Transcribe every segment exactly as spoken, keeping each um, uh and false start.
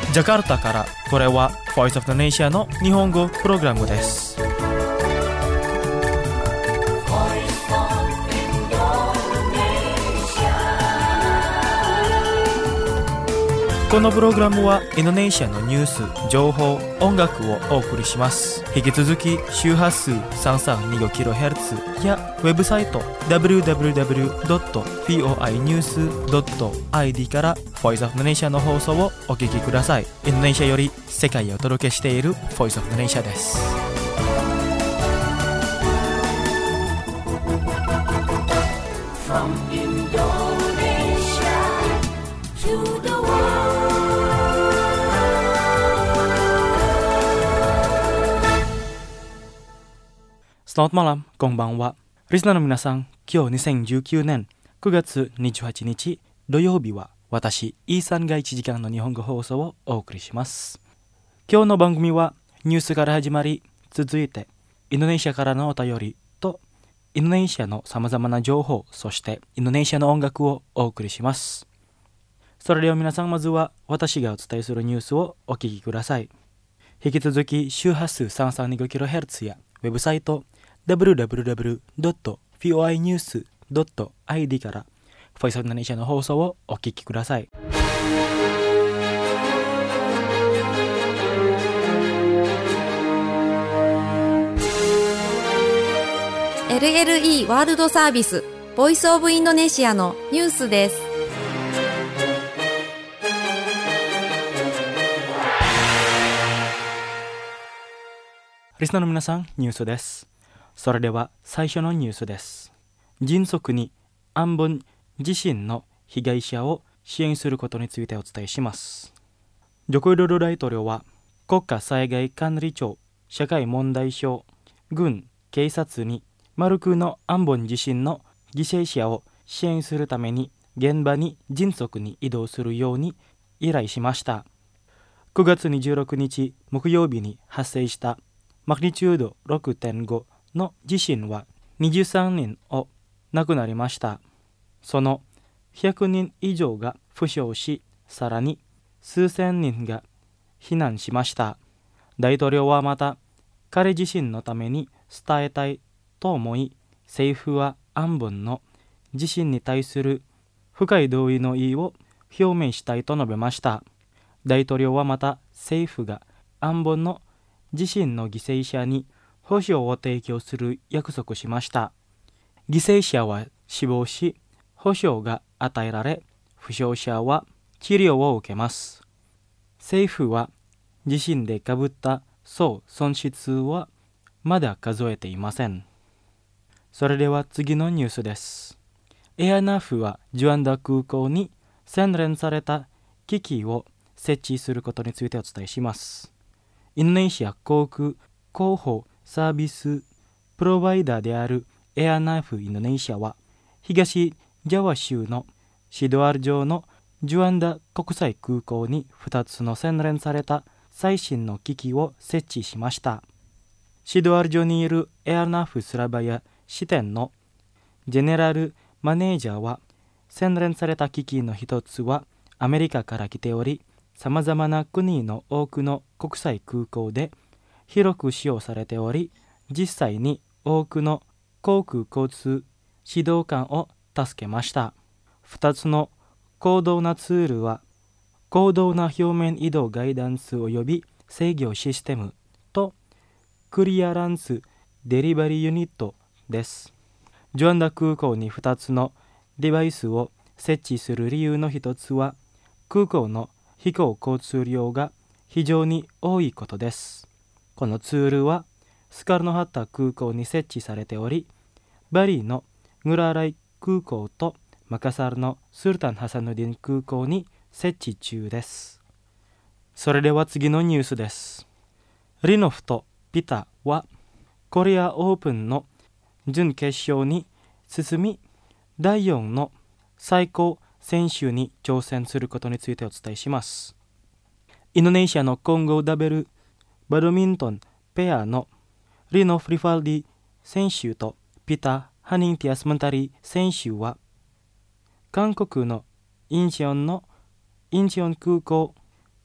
ジャカルタからこれは Voice of the Nation の日本語プログラムです。このプログラムはインドネシアのニュース、情報、音楽をお送りします。引き続き周波数 さんさんにごキロヘルツ やウェブサイト ダブリューダブリューダブリュードットフォーアイニュースドットアイディー から Voice of the Nation の放送をお聞きください。インドネシアより世界をお届けしている Voice of the Nation です。From Indonesia to the Selamat malam, こんばんは。リスナーの皆さん、今日にせんじゅうきゅうねんくがつにじゅうはちにち土曜日は私、イーさんがいちじかんの日本語放送をお送りします。今日の番組はニュースから始まり、続いてインドネシアからのお便りとインドネシアのさまざまな情報、そしてインドネシアの音楽をお送りします。それでは皆さん、まずは私がお伝えするニュースをお聞きください。引き続き周波数 さんさんにごキロヘルツ やウェブサイトダブリューダブリューダブリュードットフォーアイニュースドットアイディー から Voice of the Nation の放送をお聞きください。 エルエルイー ワールドサービス Voice of Indonesia のニュースです。 リスナーの皆さん、ニュースです。それでは最初のニュースです。迅速にアンボン地震の被害者を支援することについてお伝えします。ジョコウィドド大統領は国家災害管理庁社会問題省、軍、警察にマルクのアンボン地震の犠牲者を支援するために現場に迅速に移動するように依頼しました。くがつにじゅうろくにち木曜日に発生したマグニチュード ろくてんご の地震はにじゅうさんにんを亡くなりました。そのひゃくにん以上が負傷し、さらに数千人が避難しました。大統領はまた、彼自身のために伝えたいと思い、政府はアンボンの地震に対する深い同意の意を表明したいと述べました。大統領はまた、政府がアンボンの地震の犠牲者に保障を提供する約束しました。犠牲者は死亡し、保障が与えられ、負傷者は治療を受けます。政府は地震で被った総損失はまだ数えていません。それでは次のニュースです。エアナフはジュアンダ空港に洗練された機器を設置することについてお伝えします。インドネシア航空広報サービスプロバイダーであるエアナフインドネシアは、東ジャワ州のシドアル城のジュアンダ国際空港にふたつの洗練された最新の機器を設置しました。シドアル城にいるエアナフスラバヤ支店のジェネラルマネージャーは、洗練された機器の一つはアメリカから来ており、さまざまな国の多くの国際空港で広く使用されており、実際に多くの航空交通指導官を助けました。ふたつの高度なツールは、高度な表面移動ガイダンス及び制御システムとクリアランスデリバリーユニットです。ジュアンダ空港にふたつのデバイスを設置する理由の一つは、空港の飛行交通量が非常に多いことです。このツールはスカルノハッタ空港に設置されており、バリーのグラーライ空港とマカサルのスルタンハサヌディン空港に設置中です。それでは次のニュースです。リノフとピタはコリアオープンの準決勝に進み、だいよんの最高選手に挑戦することについてお伝えします。インドネシアの混合ダブルバドミントンペアのリノ・フリファルディ選手とピタ・ハニンティアス・マンタリ選手は、韓国のインチョンのインチョン空港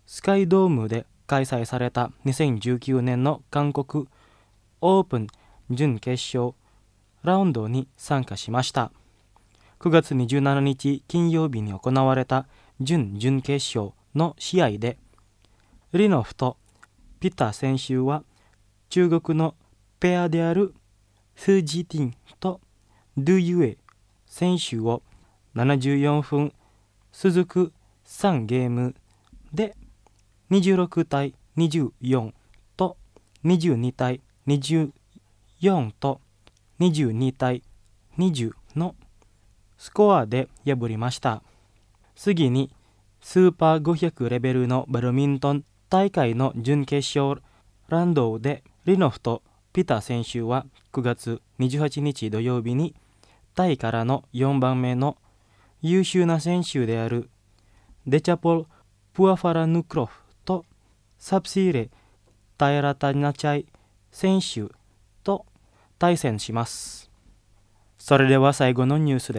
スカイドームで開催されたにせんじゅうきゅうねんの韓国オープン準決勝ラウンドに参加しました。くがつにじゅうしちにち金曜日に行われた準々決勝の試合で、リノフとピタ選手は中国のペアであるスジティンとドゥユエ選手をななじゅうよんふん続くさんゲームでにじゅうろくたいにじゅうよんとにじゅうにたいにじゅうよんとにじゅうにたいにじゅうのスコアで破りました。次にスーパーごひゃくレベルのバドミントン大会の準決勝ラウンドでリノフとピタ選手はくがつにじゅうはちにち土曜日にタイからのよんばんめの優秀な選手であるデチャポル・プアファラヌクロフとサプシーレ・タイラタナチャイ選手と対戦します。それでは最後のニュースです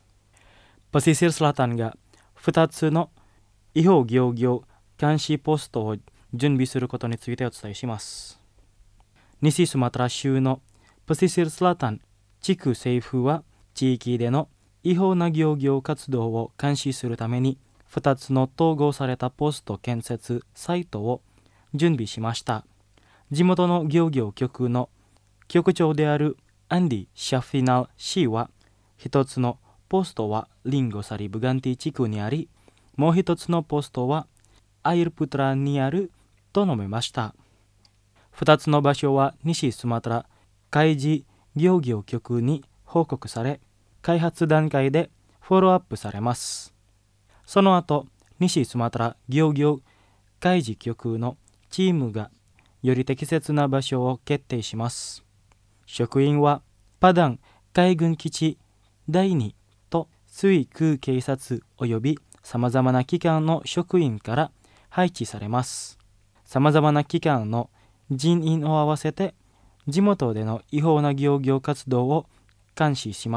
。Pesisir Selatanがふたつの違法漁業監視ポストを準備することについてお伝えします。西スマトラ州のPesisir Selatan地区政府は地域での違法な漁業活動を監視するためにふたつの統合されたポスト建設サイトを準備しました。地元の漁業局の局長であるアンディ・シャフィナル氏は、一つのポストはリンゴサリ・ブガンティ地区にあり、もう一つのポストはアイルプトラにあると述べました。二つの場所は西スマトラ海事漁業局に報告され、開発段階でフォローアップされます。その後、西スマトラ漁業海事局のチームがより適切な場所を決定します。職員はパダン海軍基地だいにと水空警察及びさまざまな機関の職員から配置されます。さまざまな機関の人員を合わせて地元での違法な漁業活動を監視します。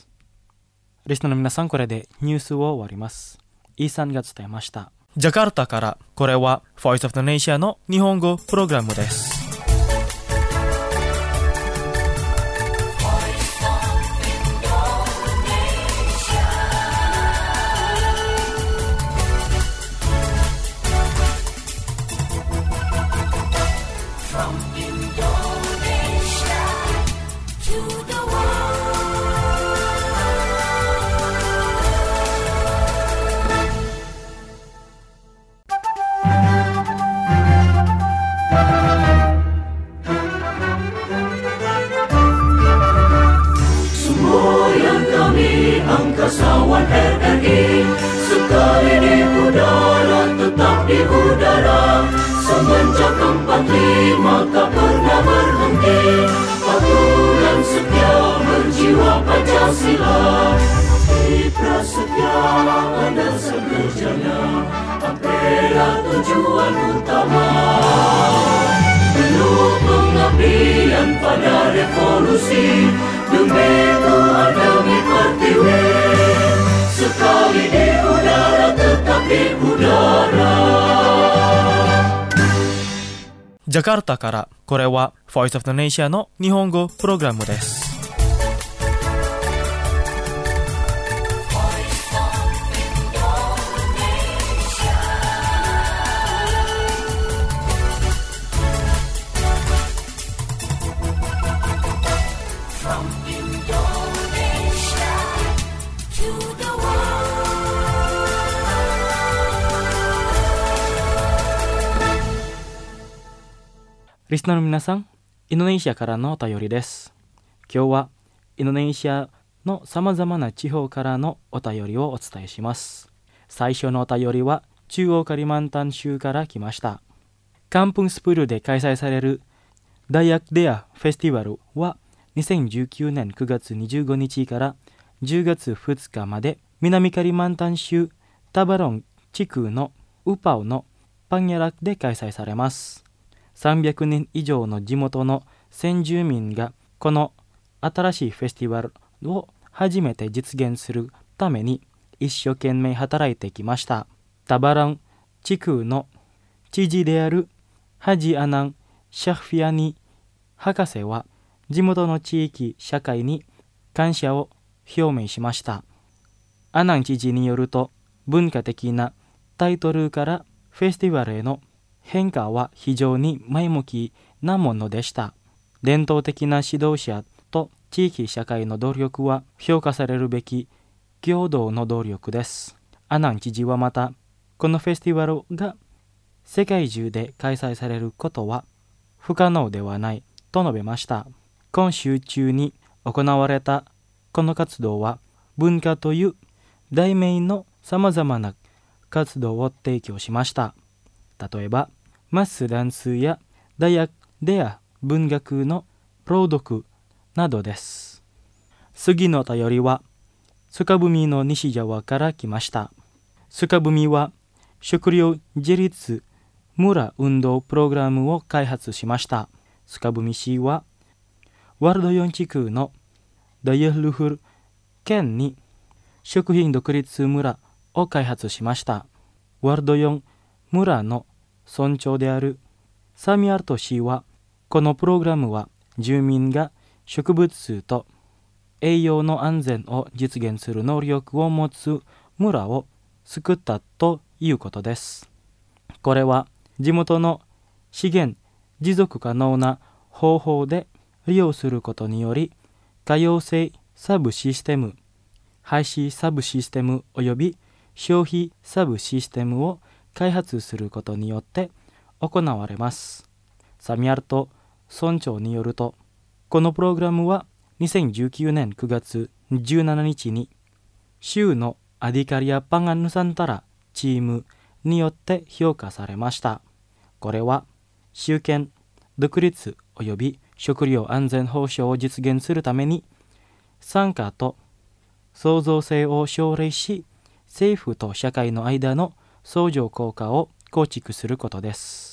リスナーの皆さん、これでニュースを終わります。イーさんが伝えました。ジャカルタから、これは Voice of the Nation の日本語プログラムです。 Angkasawan R R I sekali di udara, tetap di udara. Semenjak empat puluh lima tak pernah berhenti, patuh dan setia berjiwa Pancasila. Di prasetya ada sekerjanya, ampera tujuan utama. Penuh pengabdian pada revolusi, demi Tuhan demi Pertiwi. Sekali di udara, tetap di udara. ジャカルタから、これは Voice of the Nation の日本語プログラムです。リスナーの皆さん、インドネシアからのお便りです。今日はインドネシアのさまざまな地方からのお便りをお伝えします。最初のお便りは中央カリマンタン州から来ました。カンプンスプールで開催されるダイヤクデアフェスティバルはにせんじゅうきゅうねんくがつにじゅうごにちからじゅうがつふつかまで南カリマンタン州タバロン地区のウパオのパンヤラクで開催されます。さんびゃくにん以上の地元の先住民がこの新しいフェスティバルを初めて実現するために一生懸命働いてきました。タバラン地区の知事であるハジ・アナン・シャフィアニ博士は地元の地域社会に感謝を表明しました。アナン知事によると、文化的なタイトルからフェスティバルへの変化は非常に前向きなものでした。伝統的な指導者と地域社会の努力は評価されるべき共同の努力です。アナン知事はまた、このフェスティバルが世界中で開催されることは不可能ではないと述べました。今週中に行われたこの活動は、文化という題名のさまざまな活動を提供しました。例えば、マスダンスや大学でや文学の朗読などです。次の便りは、スカブミの西沢から来ました。スカブミは、食料自立村運動プログラムを開発しました。スカブミ市は、ワルドよん地区のダイエルフル県に食品独立村を開発しました。ワルドよん村の村長であるサミアルト氏は、このプログラムは住民が植物と栄養の安全を実現する能力を持つ村を救ったということです。これは地元の資源持続可能な方法で利用することにより、可用性サブシステム、廃止サブシステムおよび消費サブシステムを開発することによって行われます。サミアルト村長によると、このプログラムはにせんじゅうきゅうねんくがつじゅうしちにちに州のアディカリア・パンガンヌサンタラチームによって評価されました。これは州権独立および食料安全保障を実現するために参加と創造性を奨励し、政府と社会の間の相乗効果を構築することです。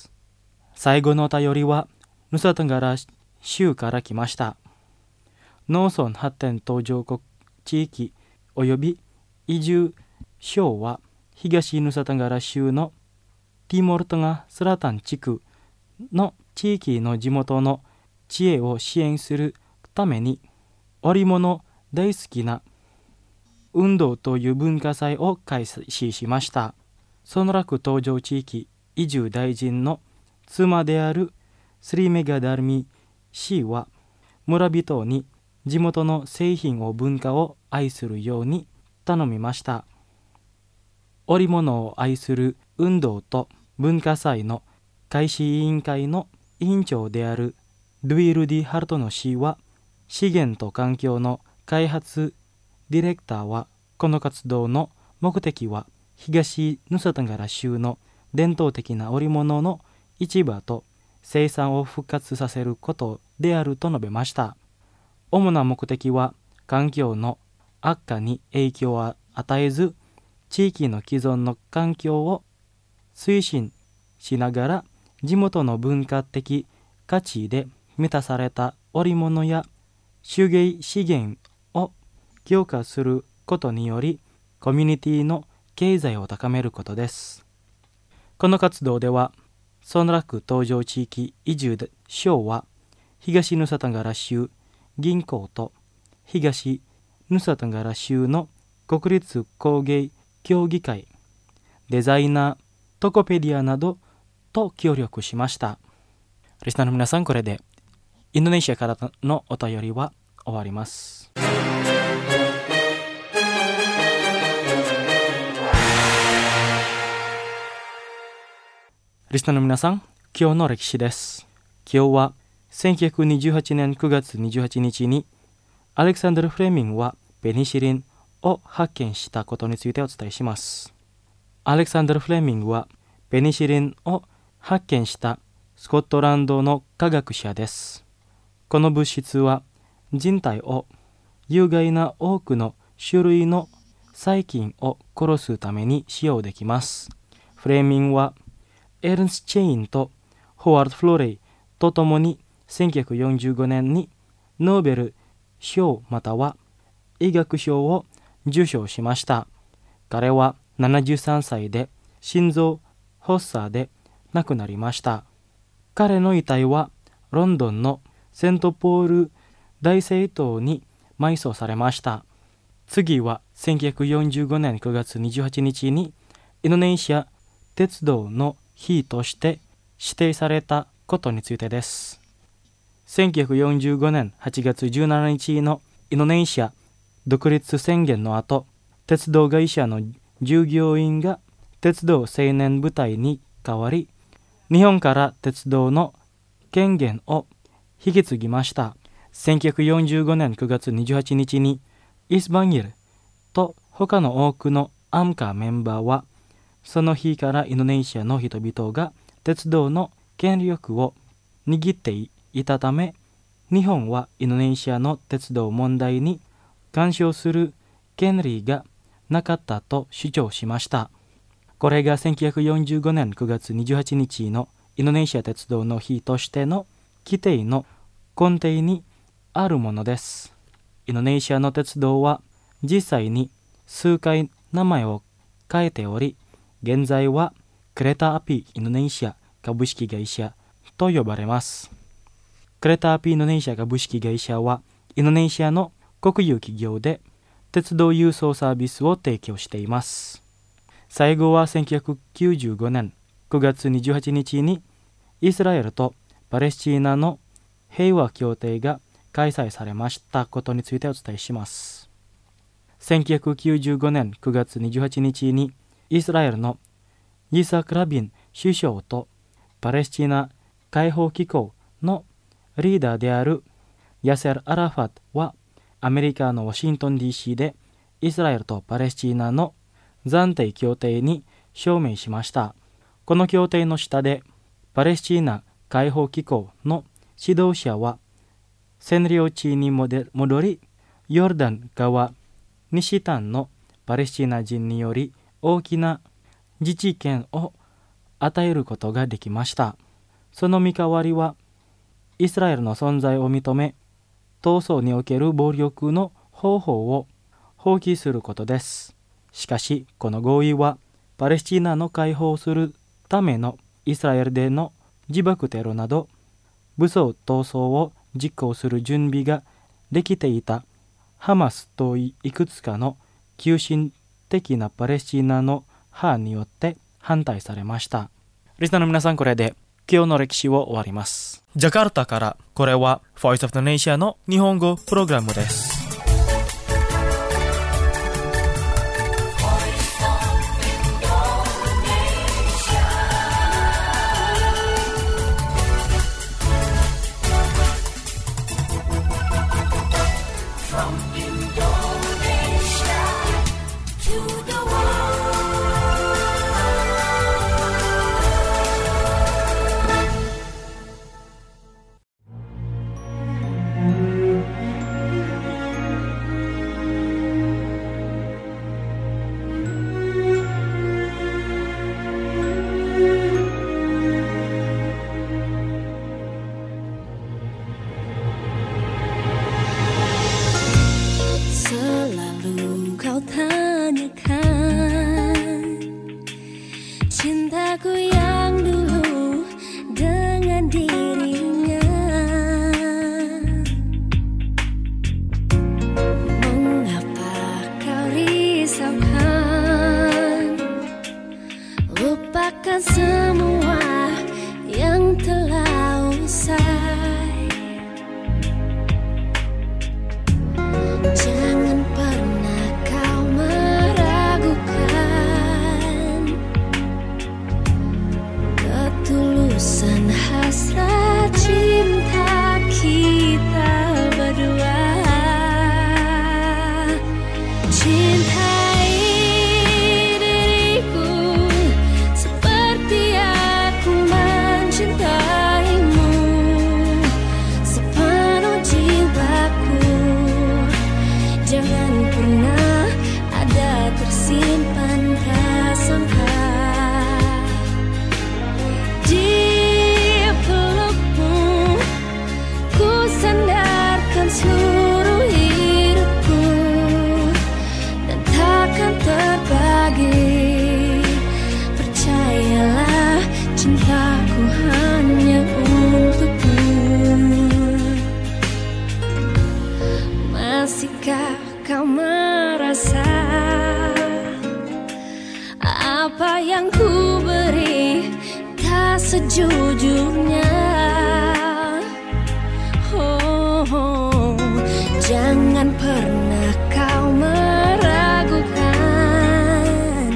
最後のお便りはヌサトンガラ州から来ました。農村発展途上国地域および移住省は、東ヌサトンガラ州のティモルトガ・スラタン地区の地域の地元の知恵を支援するために、織物大好きな運動という文化祭を開始しました。ソノラク東上地域移住大臣の妻であるスリメガダルミ氏は、村人に地元の製品を文化を愛するように頼みました。織物を愛する運動と文化祭の開始委員会の委員長であるドゥイルディ・ハルトノ氏は、資源と環境の開発ディレクターは、この活動の目的は東ヌサトンガラ州の伝統的な織物の市場と生産を復活させることであると述べました。主な目的は、環境の悪化に影響を与えず、地域の既存の環境を推進しながら、地元の文化的価値で満たされた織物や手芸資源を強化することにより、コミュニティの経済を高めることです。この活動では、ソノラク東上地域移住省は、東ヌサトンガラ州銀行と東ヌサトンガラ州の国立工芸協議会、デザイナー、トコペディアなどと協力しました。リスナーの皆さん、これでインドネシアからのお便りは終わります。リスナーの皆さん、今日の歴史です。今日はせんきゅうひゃくにじゅうはちねんくがつにじゅうはちにちにアレクサンダル・フレミングはペニシリンを発見したことについてお伝えします。アレクサンダル・フレミングはペニシリンを発見したスコットランドの科学者です。この物質は人体を有害な多くの種類の細菌を殺すために使用できます。フレミングはエルンス・チェインとホワード・フロレイとともにせんきゅうひゃくよんじゅうごねんにノーベル賞または医学賞を受賞しました。彼はななじゅうさんさいで心臓発作で亡くなりました。彼の遺体はロンドンのセントポール大聖堂に埋葬されました。次はせんきゅうひゃくよんじゅうごねんくがつにじゅうはちにちにインドネシア鉄道の日として指定されたことについてです。せんきゅうひゃくよんじゅうごねんはちがつじゅうしちにちのインドネシア独立宣言の後、鉄道会社の従業員が鉄道青年部隊に代わり、日本から鉄道の権限を引き継ぎました。せんきゅうひゃくよんじゅうごねんくがつにじゅうはちにちにイスバンギルと他の多くのアンカーメンバーは、その日からインドネシアの人々が鉄道の権力を握っていたため、日本はインドネシアの鉄道問題に干渉する権利がなかったと主張しました。これがせんきゅうひゃくよんじゅうごねんくがつにじゅうはちにちのインドネシア鉄道の日としての規定の根底にあるものです。インドネシアの鉄道は実際に数回名前を変えており、現在はクレタアピインドネシア株式会社と呼ばれます。クレタアピインドネシア株式会社はインドネシアの国有企業で鉄道輸送サービスを提供しています。最後はせんきゅうひゃくきゅうじゅうごねんくがつにじゅうはちにちにイスラエルとパレスチナの平和協定が開催されましたことについてお伝えします。せんきゅうひゃくきゅうじゅうごねんくがつにじゅうはちにちにイスラエルのイサク・ラビン首相とパレスチナ解放機構のリーダーであるヤセル・アラファトはアメリカのワシントン ディーシー でイスラエルとパレスチナの暫定協定に署名しました。この協定の下でパレスチナ解放機構の指導者は占領地に戻り、ヨルダン川西端のパレスチナ人により大きな自治権を与えることができました。その見代わりはイスラエルの存在を認め、闘争における暴力の方法を放棄することです。しかし、この合意はパレスチナの解放するためのイスラエルでの自爆テロなど武装闘争を実行する準備ができていたハマスといくつかの急進的なパレスチナの派によって反対されました。リスナーの皆さん、これで今日の歴史を終わります。ジャカルタから、これは Voice of the Nation の日本語プログラムです。 Pernahkah kau merasa apa yang ku beri tak sejujurnya? Oh, oh, jangan pernah kau meragukan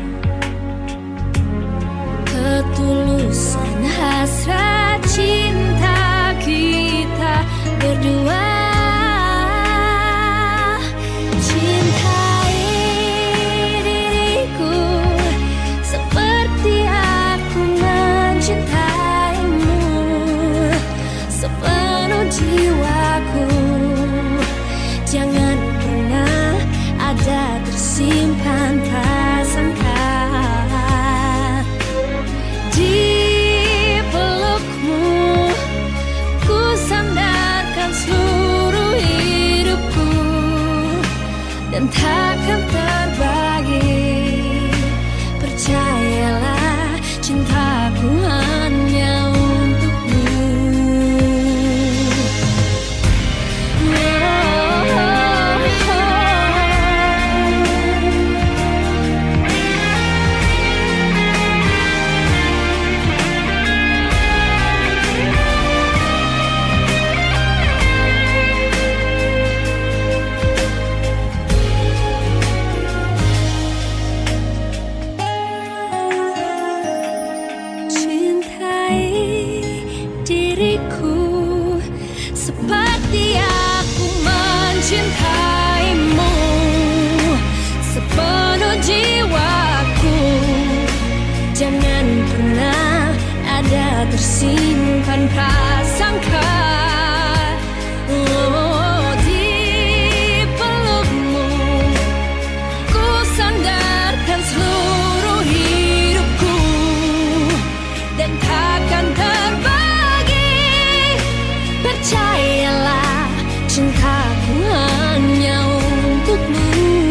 ketulusan hasrat cinta kita berdua. Jiwaku, jangan pernah ada tersimpan prasangka. Di pelukmu ku sandarkan seluruh hidupku dan takkan terbagi. Percayalah, cintaku hanya seperti aku mencintaimu sepenuh jiwaku. Jangan pernah ada tersimpan prasangka. Oh, di pelukmu ku sandarkan seluruh hidupku dan takkan terbagi. Percayalah, cintaku hanya untukmu.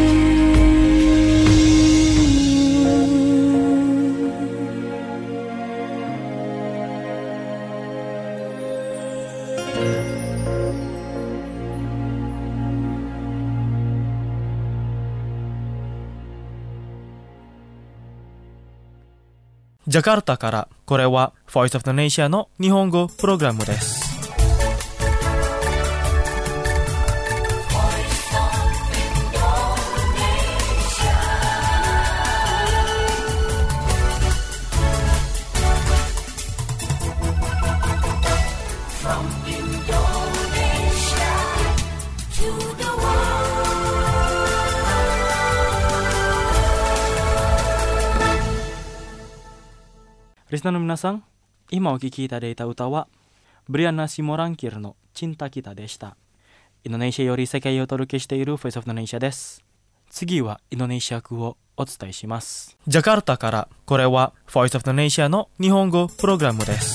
Jakarta からこれは Voice of the Nation の日本語プログラムです。リスナーの皆さん、今お聴きいただいた歌はブリアナ・シモランキルのチンタキタでした。インドネシアより世界をお届けしている Voice of the Nation です。次はインドネシア語をお伝えします。ジャカルタからこれは Voice of the Nation の日本語プログラムです。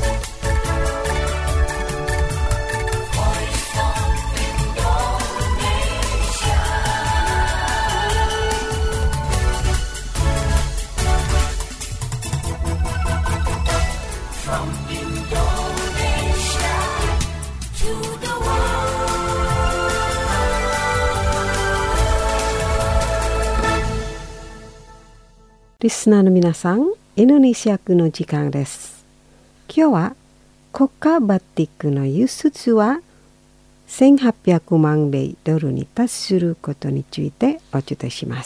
リスナーの皆さん、インドネシア語の時間です。今日は国家バティックの輸出はせんはっぴゃくまんべいドルに達することについてお伝えします。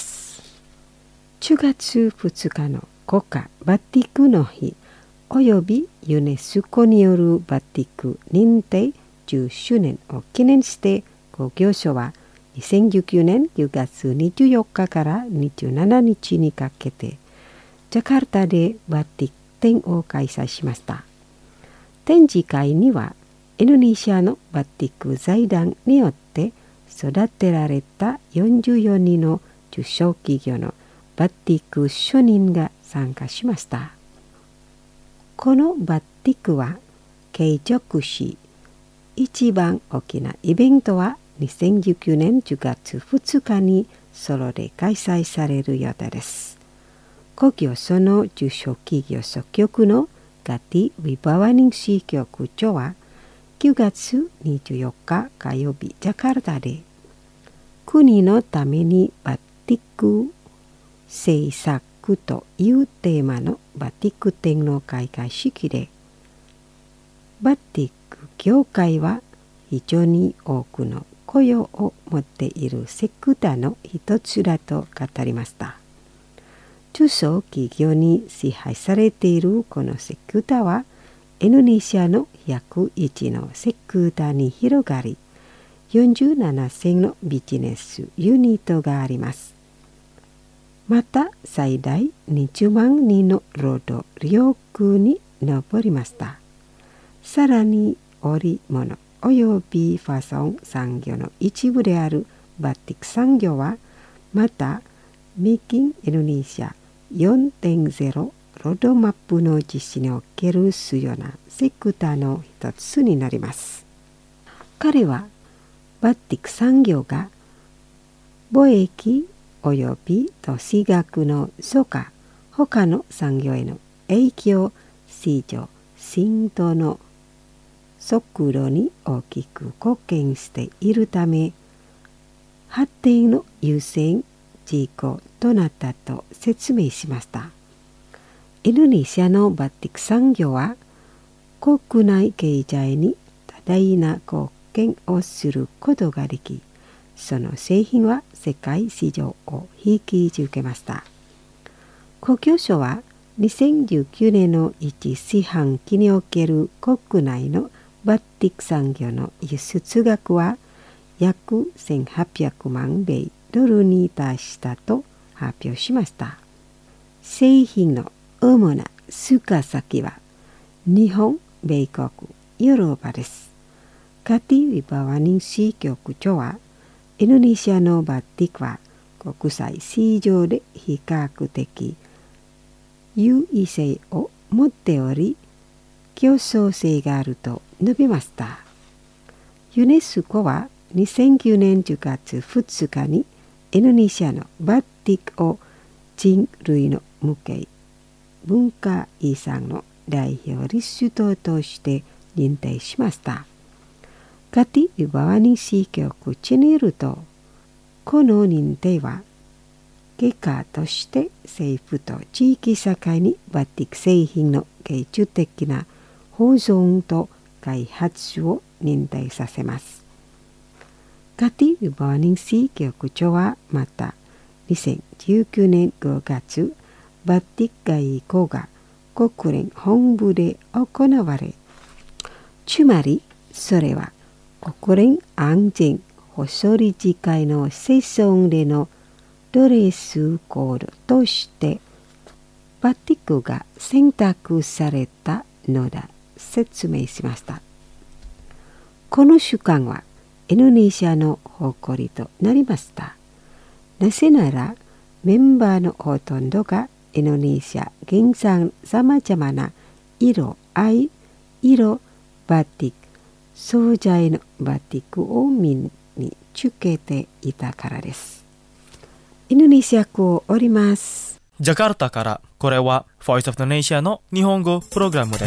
じゅうがつふつかの国家バティックの日およびユネスコによるバティック認定じゅっしゅうねんを記念して公共省はにせんじゅうきゅうねんじゅうがつにじゅうよっかからにじゅうしちにちにかけてジャカルタでバティック展を開催しました。展示会にはインドネシアのバティック財団によって育てられたよんじゅうよにんの中小企業のバティック職人が参加しました。このバティックは継続し、一番大きなイベントはにせんじゅうきゅうねんじゅうがつふつかにソロで開催される予定です。故郷その中小企業総局のガティ・ウィバワニンシー局長はきゅうがつにじゅうよっか火曜日ジャカルタで国のためにバティック制作というテーマのバティック展の開会式で、バティック業界は非常に多くの雇用を持っているセクターの一つだと語りました。中小企業に支配されているこのセクターは、インドネシアのひゃくいちのセクターに広がり、よんじゅうななせんのビジネスユニットがあります。また最大にじゅうまんにんの労働力に上りました。さらに織物およびファッション産業の一部であるバティック産業は、またメイキンインドネシア よんてんゼロ ロードマップの実施における主要なセクターの一つになります。彼はバティック産業が貿易および都市学のそか他の産業への影響、市場浸透の速度に大きく貢献しているため、発展の優先事項となったと説明しました。インドネシアのバティック産業は国内経済に多大な貢献をすることができ、その製品は世界市場を引き受けました。国交省はにせんじゅうきゅうねんの一四半期における国内のバティック産業の輸出額は約せんはっぴゃくまん米ドルに達したと発表しました。製品の主な出荷先は日本、米国、ヨーロッパです。カティ・ウィバワニン支局長は、インドネシアのバティックは国際市場で比較的優位性を持っており、競争性があると述べました。ユネスコはにせんきゅうねんじゅうがつふつかにインドネシアのバティックを人類の無形文化遺産の代表リストとして認定しました。カティ・ウィバワニ支局長によると、この認定は結果として政府と地域社会にバティック製品の芸術的な保存と開発を認定させます。カティ・ウィバワニ支局長はまたにせんじゅうきゅうねんごがつ、バティック外交が国連本部で行われ、つまりそれは国連安全保障理事会のセッションでのドレスコードとしてバティックが選択されたのだ説明しました。この習慣はインドネシアの誇りとなりました。なぜならメンバーのほとんどがインドネシア原産さまざまな色合い、色、バティック、素材のバティックを身につけていたからです。インドネシア語をおります。 ジャカルタからこれは Voice of the Nation の日本語プログラムです。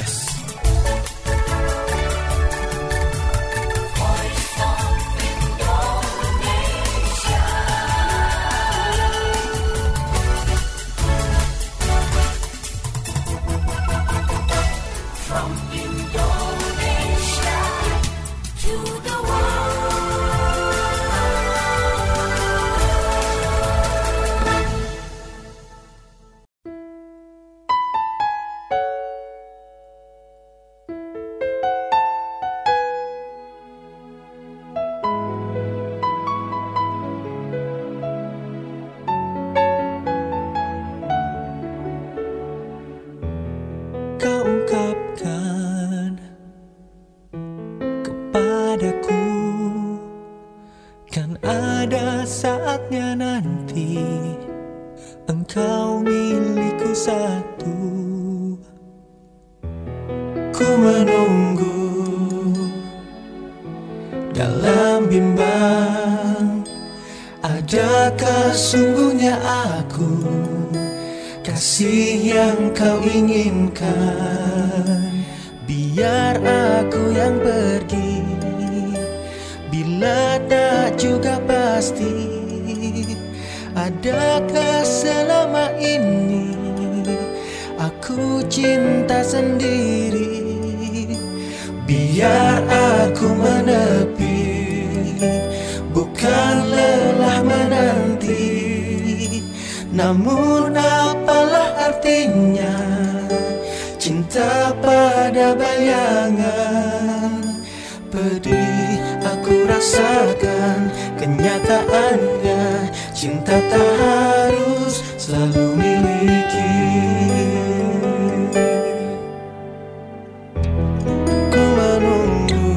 Saatnya nanti engkau milikku satu. Ku menunggu dalam bimbang, adakah sungguhnya aku kasih yang kau inginkan? Biar aku yang pergi bila tak juga pasti? Adakah selama ini aku cinta sendiri? Biar aku menepi, bukan lelah menanti. Namun apalah artinya cinta pada bayangan? Pedih aku rasakan kenyataannya, cinta tak harus selalu miliki. Ku menunggu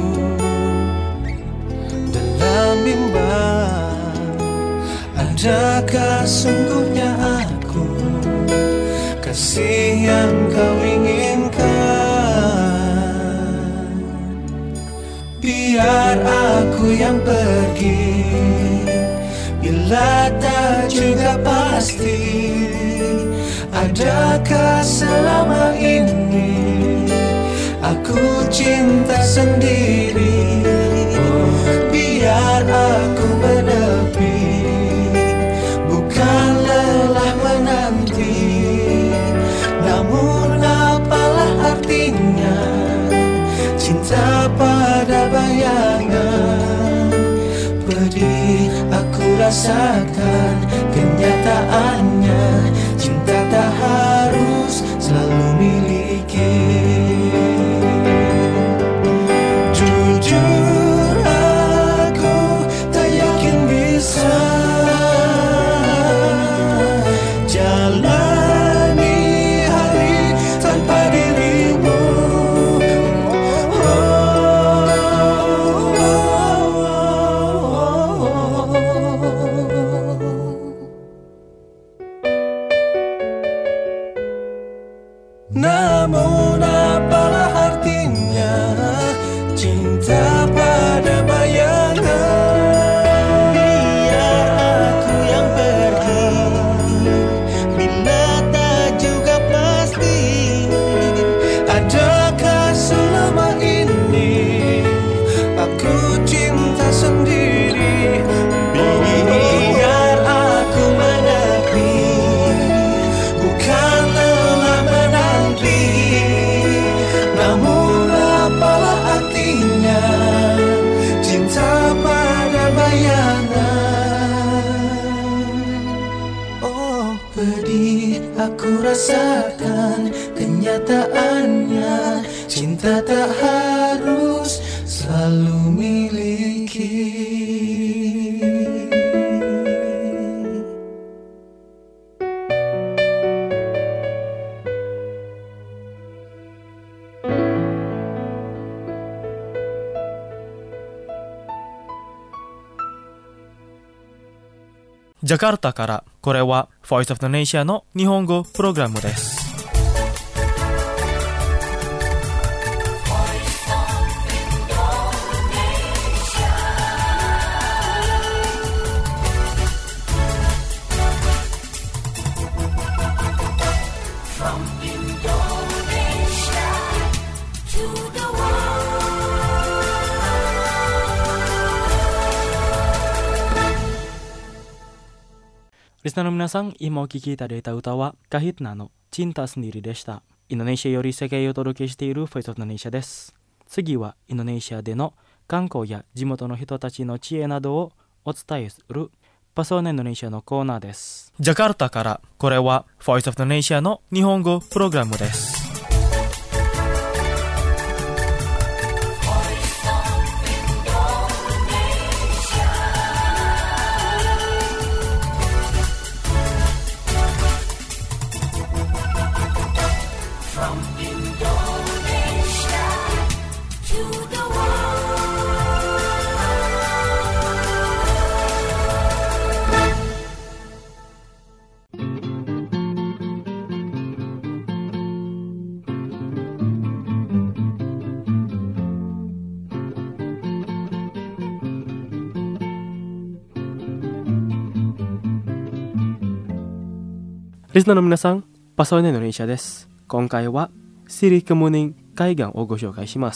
dalam bimbang, adakah sungguhnya aku kasih yang kau inginkan? Biar aku yang pergi, bila tak juga pasti. Adakah selama ini aku cinta sendiri? Biar aku menepi, bukan lelah menanti. Namun apalah artinya cinta pada bayangan? Pedih aku rasakan kenyataannya, cinta tak harus selalu miliki. Jujur aku tak yakin bisa jalani hari tanpa dirimu. Namun apalah artinya cinta pada bayangan? Biar aku yang pergi, bila tak juga pasti. Adakah selama ini aku cinta sendiri? Biar aku menepi, bukan lelah menanti. Namun apalah artinya cinta pada bayangan? Oh, pedih aku rasakan kenyataannya, cinta tak harus selalu miliki. Jakarta から、これは Voice of Indonesia の日本語プログラムです。リスナーの皆さん、今お聴きいただいた歌はカヒトナのCinta Sendiriでした。インドネシアより世界をお届けしている Voice of Indonesia です。次はインドネシアでの観光や地元の人たちの知恵などをお伝えするパソーネインドネシアのコーナーです。ジャカルタから、これは Voice of Indonesia の日本語プログラムです。リスナーの皆さん、パソーネインドネシアです。今回はシリクムニン海岸をご紹介します。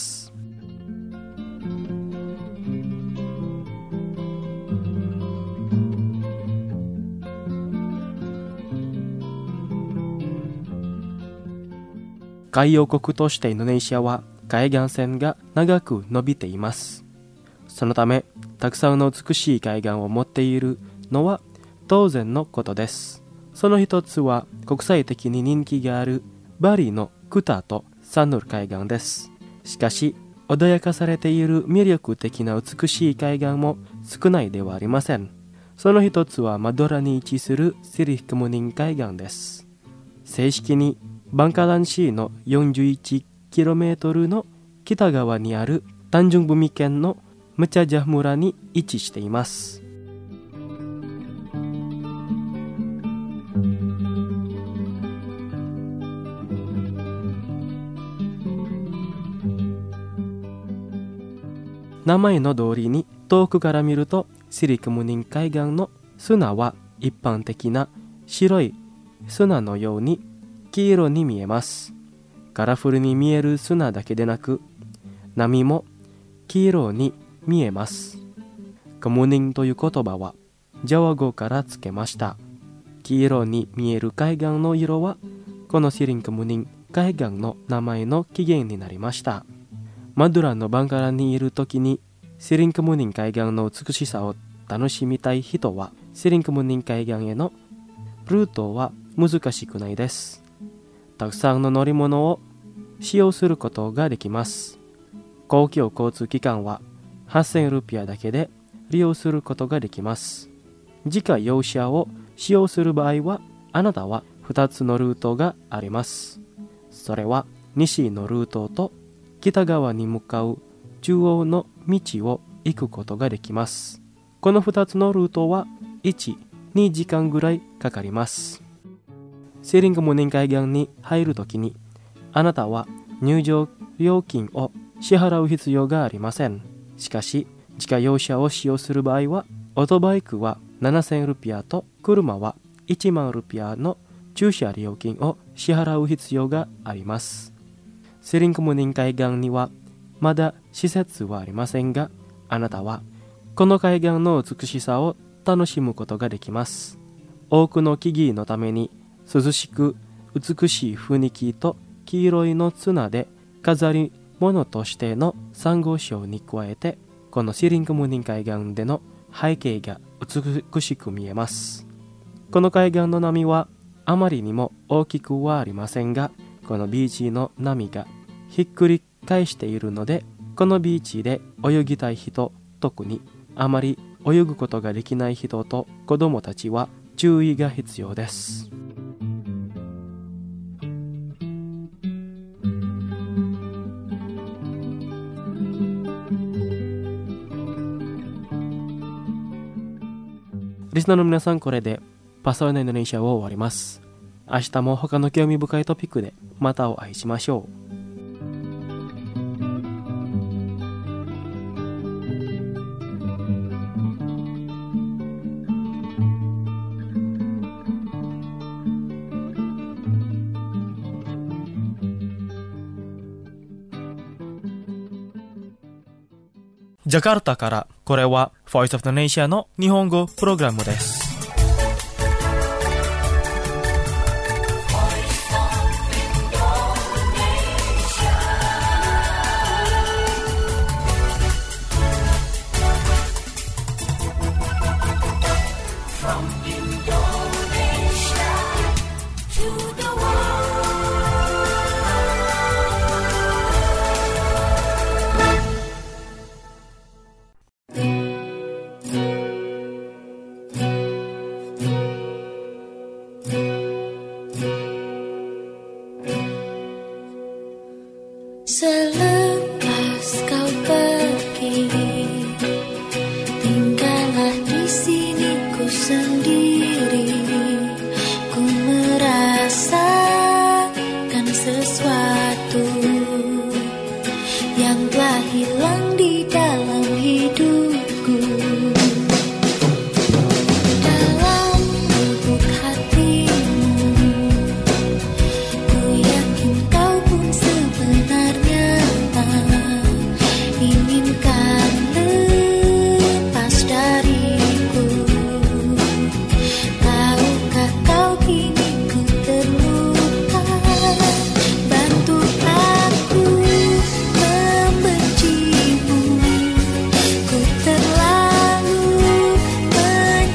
海洋国としてインドネシアは海岸線が長く伸びています。そのためたくさんの美しい海岸を持っているのは当然のことです。その一つは国際的に人気があるバリのクタとサヌル海岸です。しかし穏やかされている魅力的な美しい海岸も少ないではありません。その一つはマドラに位置するシリクムニン海岸です。正式にバンカランシーの よんじゅういちキロメートル の北側にあるタンジュンブミ県のムチャジャ村に位置しています。名前の通りに遠くから見るとシリクムニン海岸の砂は一般的な白い砂のように黄色に見えます。カラフルに見える砂だけでなく波も黄色に見えます。クムニンという言葉はジャワ語からつけました。黄色に見える海岸の色はこのシリクムニン海岸の名前の起源になりました。マドゥラのバンカラにいるときにシリクムニン海岸の美しさを楽しみたい人はシリクムニン海岸へのルートは難しくないです。たくさんの乗り物を使用することができます。公共交通機関ははっせんルピアだけで利用することができます。自家用車を使用する場合はあなたはふたつのルートがあります。それは西のルートと北側に向かう中央の道を行くことができます。このふたつのルートはいち、にじかんぐらいかかります。シリクムニン海岸に入るときにあなたは入場料金を支払う必要がありません。しかし自家用車を使用する場合はオートバイクはななせんルピアと車はいちまんルピアの駐車料金を支払う必要があります。シリクムニン海岸にはまだ施設はありませんが、あなたはこの海岸の美しさを楽しむことができます。多くの木々のために涼しく美しい雰囲気と黄色いの砂で飾り物としてのサンゴ礁に加えて、このシリクムニン海岸での背景が美しく見えます。この海岸の波はあまりにも大きくはありませんが、このビーチの波がひっくり返しているので、このビーチで泳ぎたい人、特にあまり泳ぐことができない人と子供たちは注意が必要です。リスナーの皆さん、これでパサオナインドネシアを終わります。明日も他の興味深いトピックでまたお会いしましょう。ジャカルタから、これは Voice of the Nation の日本語プログラムです。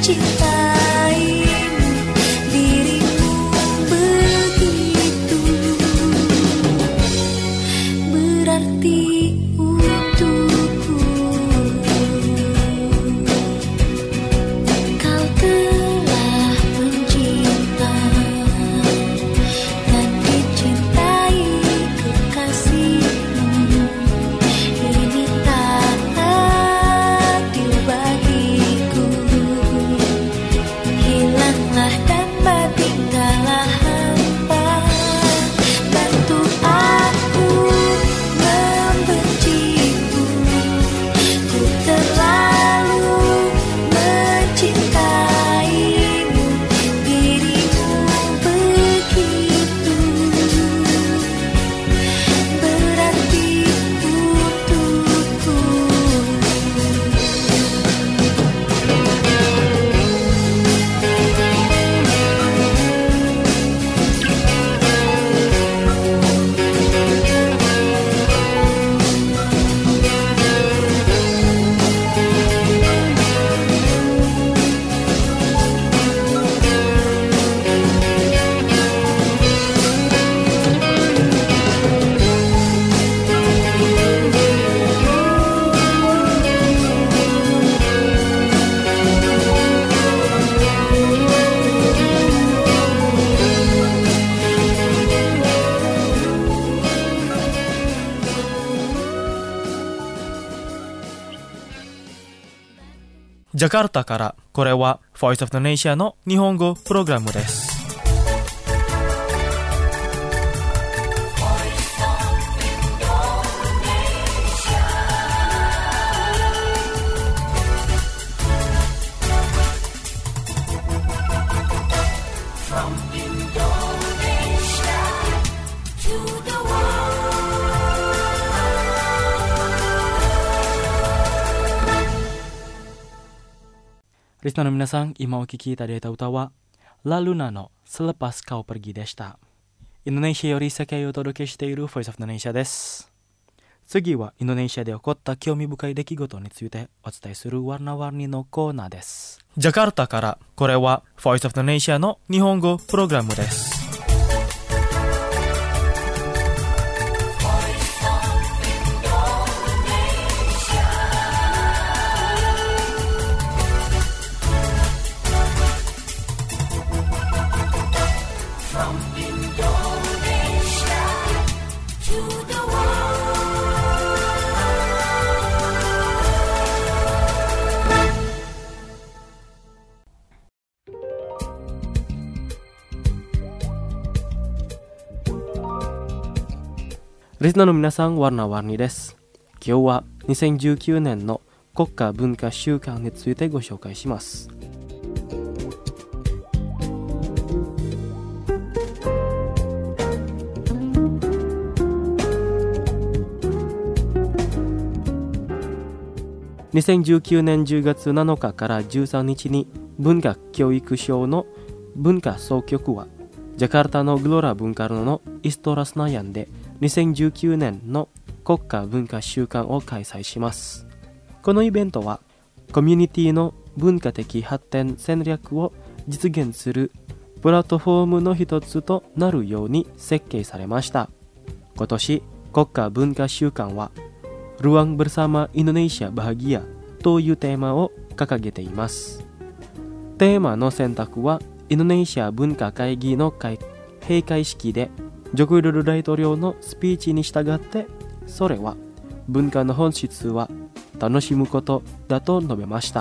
ジャカルタから、これは Voice of Indonesia の日本語プログラムです。リスナーの皆さん、今お聴きいただいた歌はラルナのSelepas Kau Pergiでした。インドネシアより世界をお届けしている Voice of Indonesia です。次はインドネシアで起こった興味深い出来事についてお伝えするワナワニのコーナーです。ジャカルタから、これは Voice of Indonesia の日本語プログラムです。リスナーの皆さん、ワナワニです。今日はにせんじゅうきゅうねんの国家文化週間についてご紹介します。にせんじゅうきゅうねんじゅうがつなのかからじゅうさんにちに文化教育省の文化総局はジャカルタのグロラ文化路のイストラスナヤンでにせんじゅうきゅうねんの国家文化週間を開催します。このイベントはコミュニティの文化的発展戦略を実現するプラットフォームの一つとなるように設計されました。今年国家文化週間はRuang Bersama Indonesia Bahagiaというテーマを掲げています。テーマの選択はインドネシア文化会議の閉会式でジョコウィドド大統領のスピーチに従って、それは文化の本質は楽しむことだと述べました。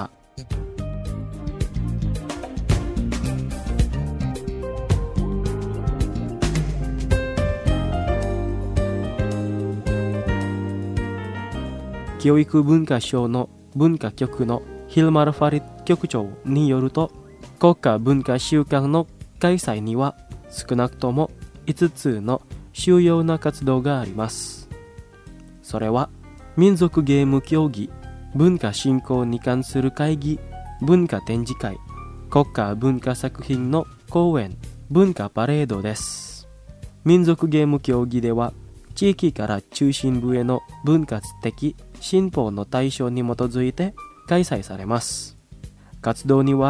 教育文化省の文化局のヒルマル・ファリッ局長によると、国家文化週間の開催には少なくともいつつの主要な活動があります。それは民族ゲーム競技、文化振興に関する会議、文化展示会、国家文化作品の公演、文化パレードです。民族ゲーム競技では地域から中心部への文化的進歩の対象に基づいて開催されます。活動には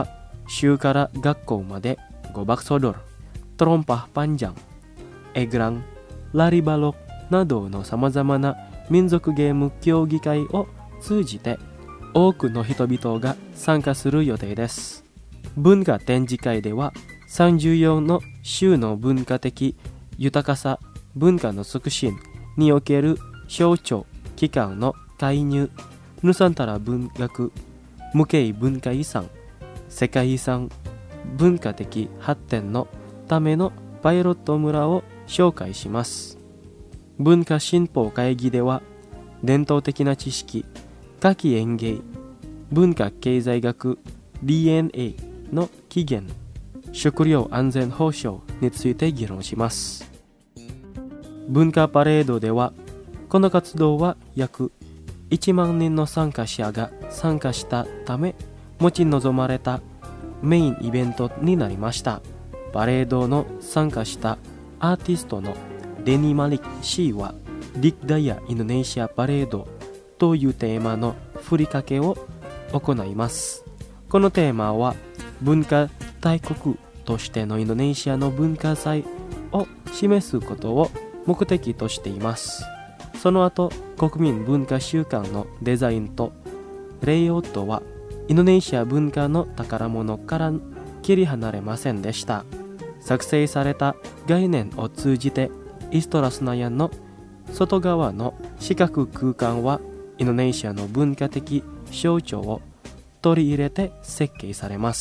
州から学校までgobak sodor、terompah panjang、エグラン、ラリバロなどのさまざまな民族ゲーム競技会を通じて多くの人々が参加する予定です。文化展示会ではさんじゅうよんの州の文化的豊かさ、文化の促進における象徴機関の介入、ヌサンタラ文学無形文化遺産、世界遺産、文化的発展のためのパイロット村を紹介します。文化振興会議では伝統的な知識、夏季園芸、文化経済学 ディーエヌエー の起源、食料安全保障について議論します。文化パレードではこの活動は約いちまんにんの参加者が参加したため待ち望まれたメインイベントになりました。パレードの参加したアーティストのデニ・マリック氏はディックダイヤインドネシアパレードというテーマのふりかけを行います。このテーマは文化大国としてのインドネシアの文化祭を示すことを目的としています。その後、国民文化週間のデザインとレイアウトはインドネシア文化の宝物から切り離れませんでした。作成された概念を通じてイストラスナヤンの外側の四角空間はインドネシアの文化的象徴を取り入れて設計されます。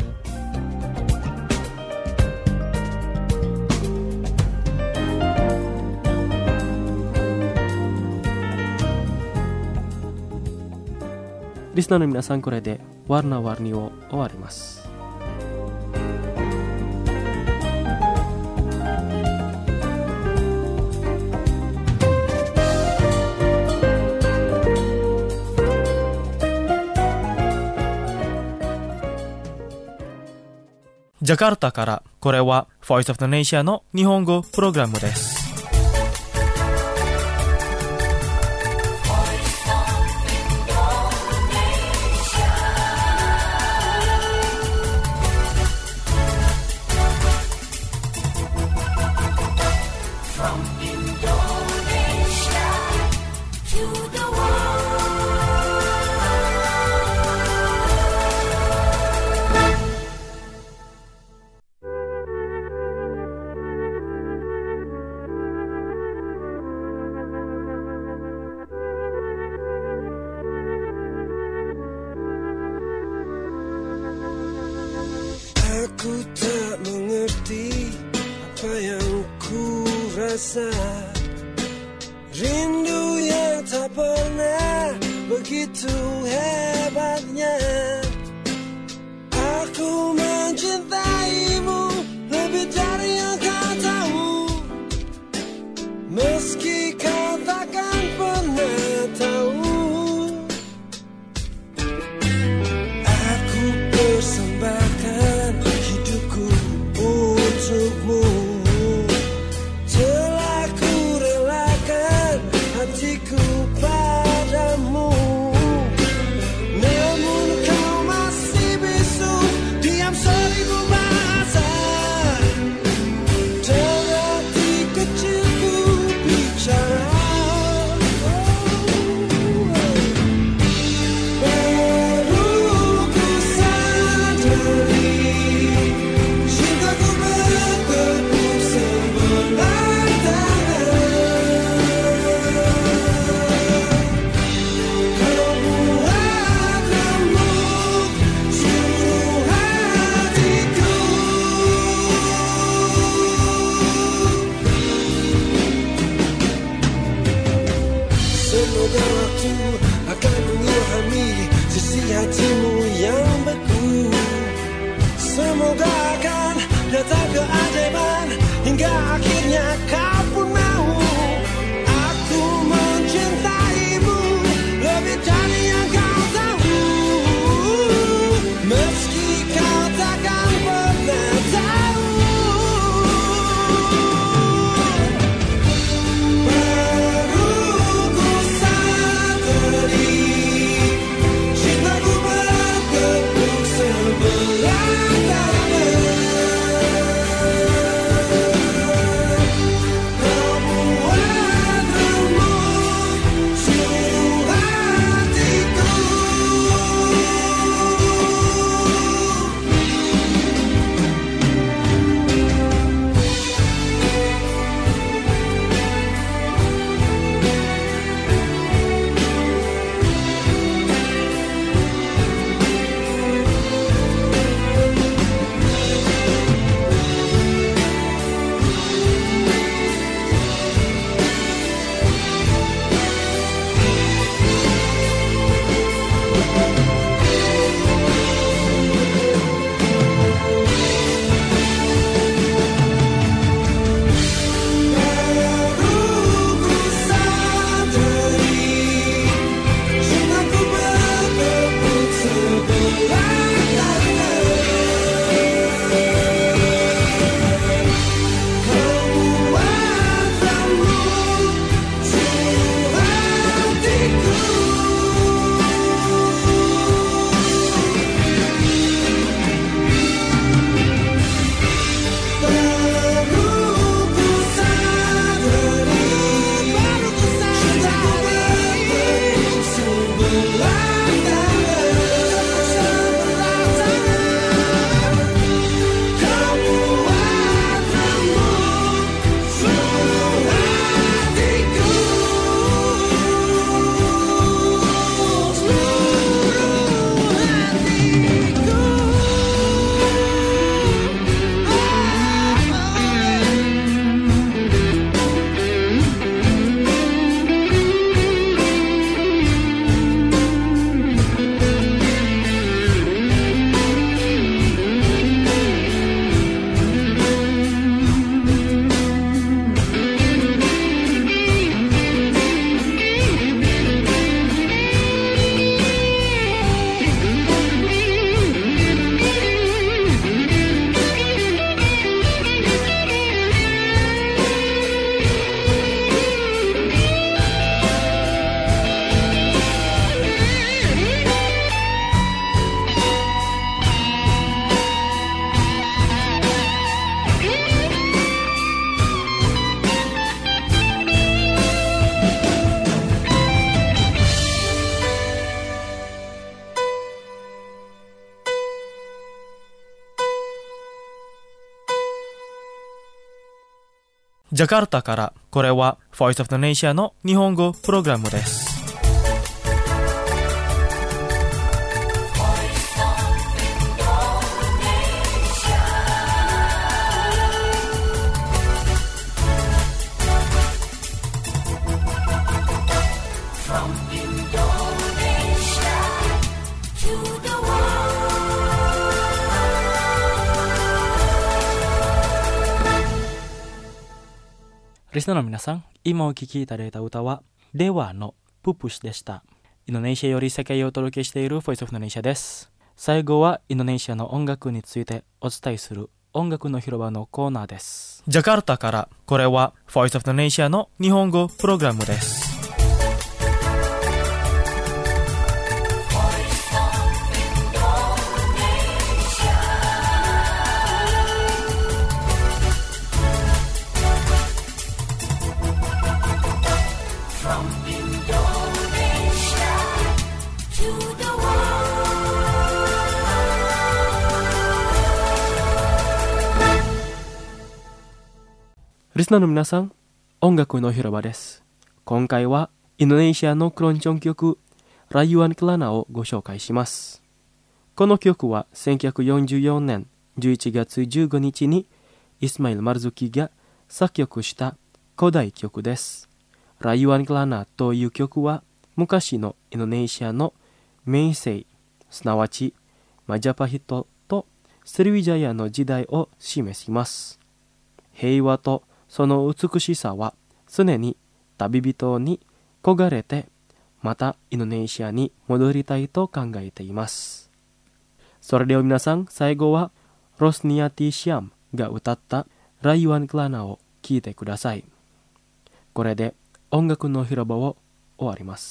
リスナーの皆さん、これでワルナワルニを終わります。ジャカルタから、これは Voice of the Nation の日本語プログラムです。 Aku tak mengerti apa yang ku rasa, rindu yang tak pernah begitu hebatnya. Aku mencintaimu lebih dari yang kau tahu, meski kau takkan pernah tahu. Aku persembahkan hidupku untukmu, telah ku relakan hatiku padamu. Namun kau ジャカルタから、これは Voice of the Nation の日本語プログラムです。リスナーの皆さん、今お聴きいただいた歌はデワのププシでした。インドネシアより世界をお届けしている Voice of the Nation です。最後はインドネシアの音楽についてお伝えする音楽の広場のコーナーです。ジャカルタから、これは Voice of the Nation の日本語プログラムです。リスナーの皆さん、音楽の広場です。今回はインドネシアのクロンチョン曲ラユアン・クラナをご紹介します。この曲はせんきゅうひゃくよんじゅうよねんじゅういちがつじゅうごにちにイスマイル・マルズキが作曲した古代曲です。ラユアン・クラナという曲は昔のインドネシアの名声、すなわちマジャパヒトとスリウィジャヤの時代を示します。平和とその美しさは常に旅人に焦がれて、またインドネシアに戻りたいと考えています。それでは皆さん、最後はロスニアティシャムが歌ったラユアン・クラナを聴いてください。これで音楽の広場を終わります。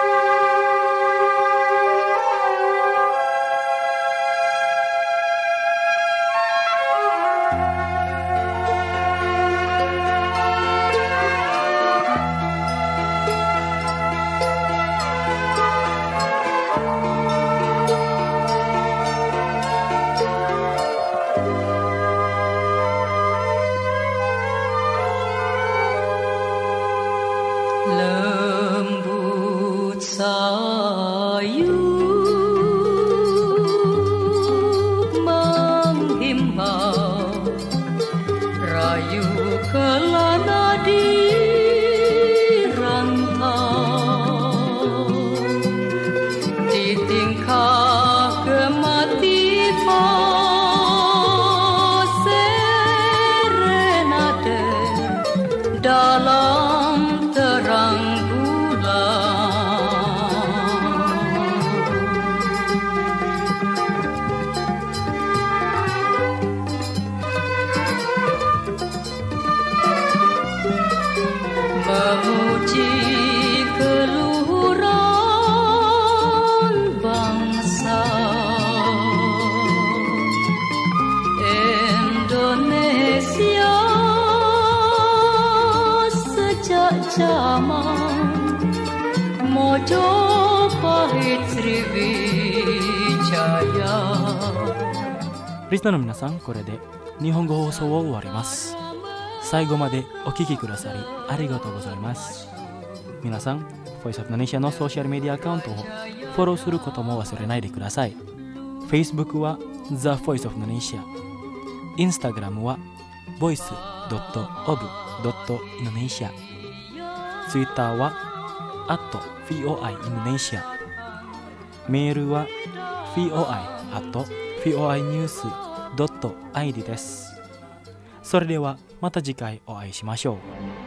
リスナーの皆さん、これで日本語放送を終わります。最後までお聞きくださりありがとうございます。皆さん、Voice of the Nation のソーシャルメディアアカウントをフォローすることも忘れないでください。Facebook は The Voice of the Nation、Instagram は ボイスドットオブドットインドネシア、Twitter は アットフィーオーアイインドネシア、メールは フィーオーアイアットフィーオーアイニュースドットアイディー です。それではまた次回お会いしましょう。